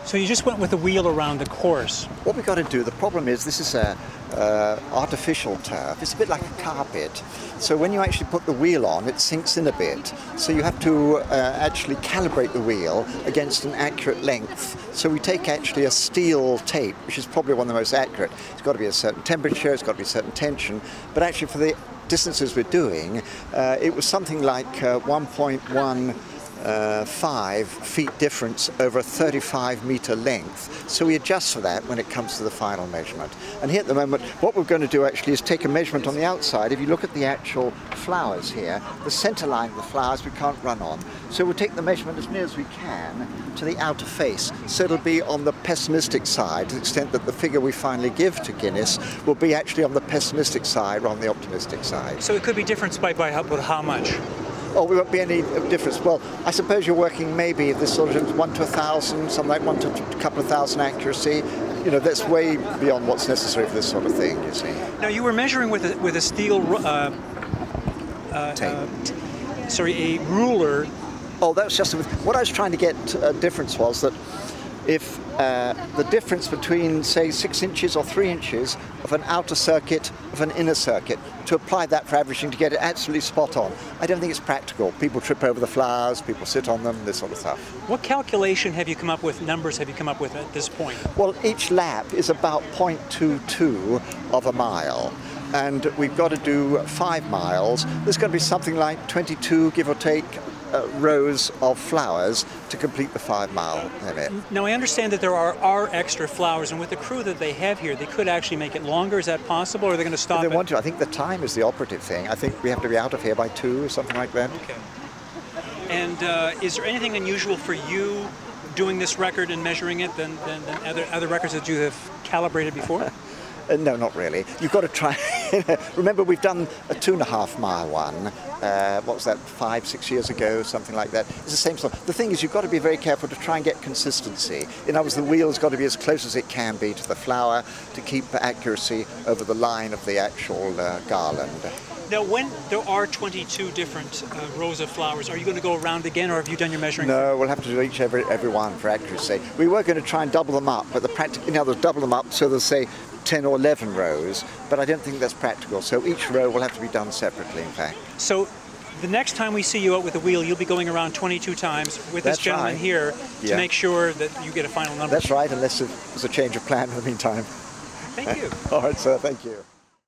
So you just went with the wheel around the course. What we've got to do, the problem is this is a artificial turf. It's a bit like a carpet. So when you actually put the wheel on, it sinks in a bit. So you have to actually calibrate the wheel against an accurate length. So we take actually a steel tape, which is probably one of the most accurate. It's got to be a certain temperature, it's got to be a certain tension. But actually for the distances we're doing, it was something like 1.15 feet difference over a 35-meter length. So we adjust for that when it comes to the final measurement. And here at the moment, what we're going to do actually is take a measurement on the outside. If you look at the actual flowers here, the center line of the flowers we can't run on. So we'll take the measurement as near as we can to the outer face. So it'll be on the pessimistic side, to the extent that the figure we finally give to Guinness will be actually on the pessimistic side or on the optimistic side. So it could be different by how much? Oh, we won't be any difference. Well, I suppose you're working maybe this sort of 1 to 1,000, something like 1 to a couple of thousand accuracy. You know, that's way beyond what's necessary for this sort of thing, you see. Now, you were measuring with a steel, a ruler. Oh, that was just what I was trying to get a difference was that if the difference between, say, 6 inches or 3 inches of an outer circuit of an inner circuit, to apply that for averaging to get it absolutely spot on. I don't think it's practical. People trip over the flowers, people sit on them, this sort of stuff. What calculation have you come up with, numbers have you come up with at this point? Well, each lap is about 0.22 of a mile. And we've got to do 5 miles. There's going to be something like 22, give or take, rows of flowers to complete the 5-mile limit. Now I understand that there are extra flowers, and with the crew that they have here, they could actually make it longer. Is that possible, or are they going to stop? If they want to. I think the time is the operative thing. I think we have to be out of here by 2 or something like that. Okay. And is there anything unusual for you doing this record and measuring it than other records that you have calibrated before? No, not really. You've got to try. Remember, we've done a 2.5-mile one. What was that, 5-6 years ago, something like that. It's the same sort. The thing is, you've got to be very careful to try and get consistency. In other words, the wheel's got to be as close as it can be to the flower to keep accuracy over the line of the actual garland. Now, when there are 22 different rows of flowers, are you going to go around again, or have you done your measuring? No, we'll have to do every one for accuracy. We were going to try and double them up, but in other words, double them up so there's, say, 10 or 11 rows, but I don't think that's practical. So each row will have to be done separately, in fact. So the next time we see you out with the wheel, you'll be going around 22 times with this gentleman here to make sure that you get a final number. That's right, unless there's a change of plan in the meantime. Thank you. All right, sir, thank you.